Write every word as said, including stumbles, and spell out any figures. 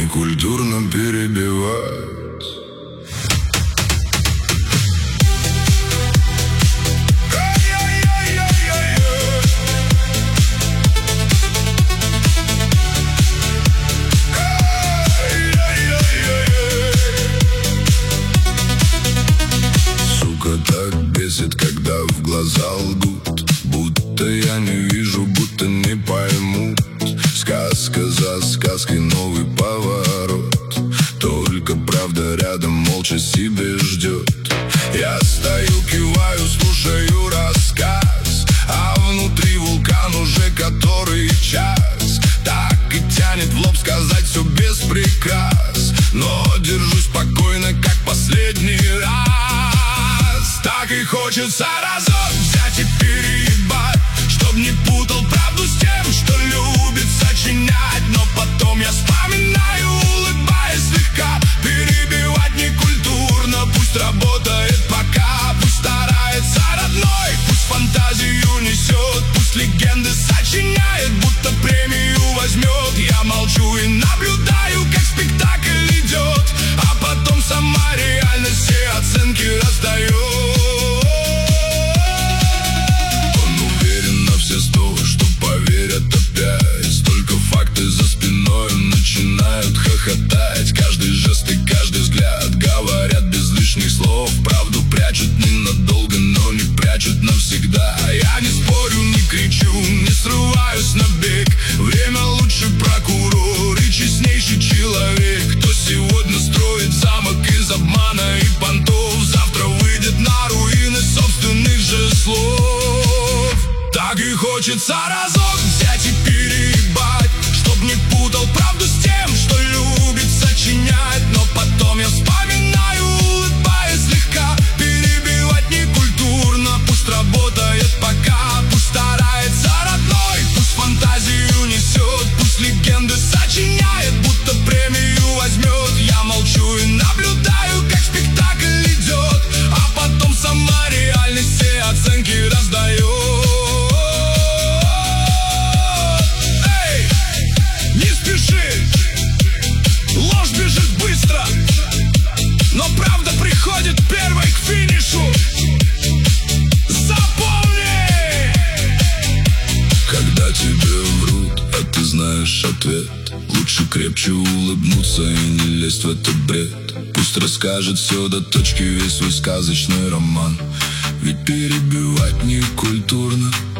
некультурно перебивать. Так бесит, когда в глаза лгут, будто я не вижу, будто не поймут. Сказка за сказкой, новый поворот, только правда рядом молча себе ждет. Я стою, киваю, слушаю рассказ, а внутри вулкан уже который час. Так и тянет в лоб сказать все без прикрас, но держусь спокойно, как последний раз. Так и хочется разок взять и переебать, чтоб не путал правду с тем, что любит сочинять. Но потом я вспоминаю, улыбаясь слегка, перебивать некультурно, пусть работает пока. Пусть старается родной, пусть фантазию несет, пусть легенды сочиняет, будто премию возьмет. Я молчу и наблюдаю, как спектакль идет, а потом сама реальность все оценки раздает. Каждый жест и каждый взгляд говорят без лишних слов. Правду прячут ненадолго, но не прячут навсегда. Я не спорю, не кричу, не срываюсь на бег. Время лучший прокурор и честнейший человек. Кто сегодня строит замок из обмана и понтов, завтра выйдет на руины собственных же слов. Так и хочется разок взять и переебать, чтоб не путал правду с тем, что любит сочинять. Но потом я вспоминаю, улыбаясь слегка, перебивать некультурно, пусть работает пока. Пусть старается родной, пусть фантазию несет, пусть легенды сочиняет, будто премию возьмет. Я молчу и наблюдаю, как спектакль идет, а потом сама реальность все оценки раздает. Но правда приходит первой к финишу. Запомни! Когда тебе врут, а ты знаешь ответ, лучше крепче улыбнуться и не лезть в этот бред. Пусть расскажет все до точки, весь свой сказочный роман. Ведь перебивать некультурно.